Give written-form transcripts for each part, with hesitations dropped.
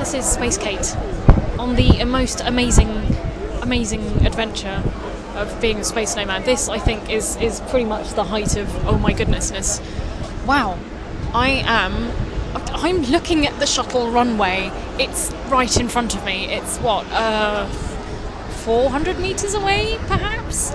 This is Space Kate on the most amazing adventure of being a space snowman. This, I think, is pretty much the height of oh my goodnessness. Wow, I'm looking at the shuttle runway. It's right in front of me. It's what, 400 meters away, perhaps.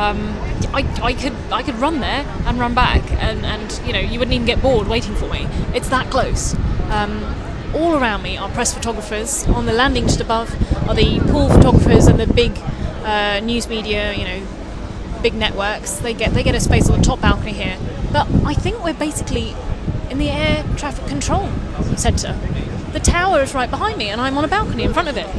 I could run there and run back, and you know, you wouldn't even get bored waiting for me. It's that close. All around me are press photographers. On the landing just above are the pool photographers and the big news media, you know, big networks. They get a space on the top balcony here. But I think we're basically in the air traffic control centre. The tower is right behind me, and I'm on a balcony in front of it.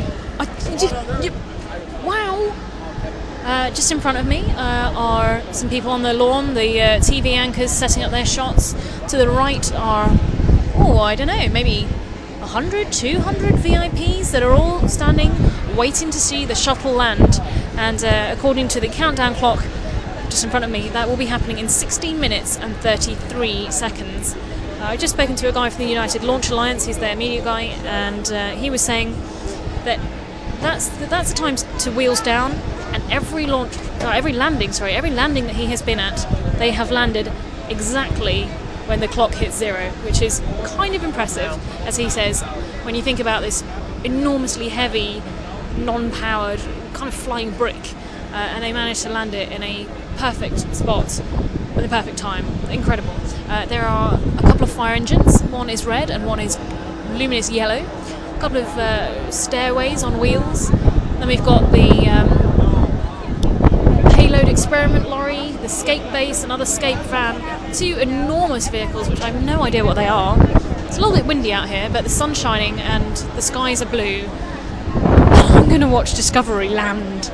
Wow! Just in front of me are some people on the lawn, the TV anchors setting up their shots. To the right are, I don't know, maybe 100, 200 VIPs that are all standing, waiting to see the shuttle land. And according to the countdown clock just in front of me, that will be happening in 16 minutes and 33 seconds. I've just spoken to a guy from the United Launch Alliance. He's their media guy, and he was saying that that's the time to wheels down. And every landing that he has been at, they have landed exactly when the clock hits zero, which is kind of impressive, as he says, when you think about this enormously heavy, non-powered, kind of flying brick, and they managed to land it in a perfect spot with a perfect time. Incredible. There are a couple of fire engines. One is red and one is luminous yellow. A couple of stairways on wheels. Then we've got the payload experiment lorry, the scape base, another scape van, two enormous vehicles which I have no idea what they are. It's a little bit windy out here, but the sun's shining and the skies are blue. I'm going to watch Discovery land.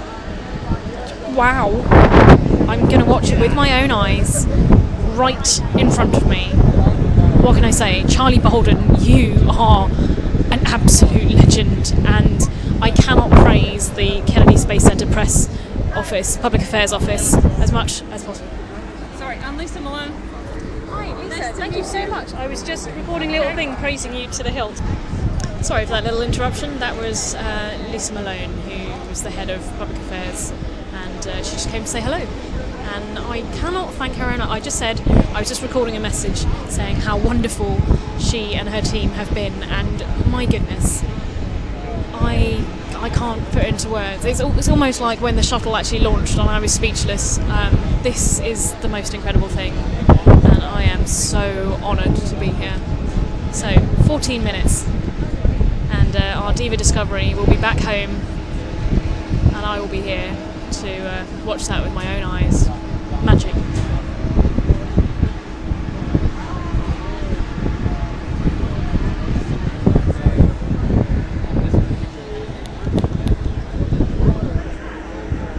Wow. I'm going to watch it with my own eyes, right in front of me. What can I say? Charlie Bolden, you are an absolute legend, and I cannot praise the Kennedy Space Center press office, public affairs office, as much as possible. Sorry, I'm Lisa Malone. Hi, Lisa. Thank you so much. I was just recording a little thing praising you to the hilt. Sorry for that little interruption. That was Lisa Malone, who was the head of public affairs, and she just came to say hello. And I cannot thank her enough. I just said I was just recording a message saying how wonderful she and her team have been, and my goodness, I can't put it into words. It's almost like when the shuttle actually launched and I was speechless. This is the most incredible thing, and I am so honoured to be here. So, 14 minutes, and our Diva Discovery will be back home, and I will be here to watch that with my own eyes.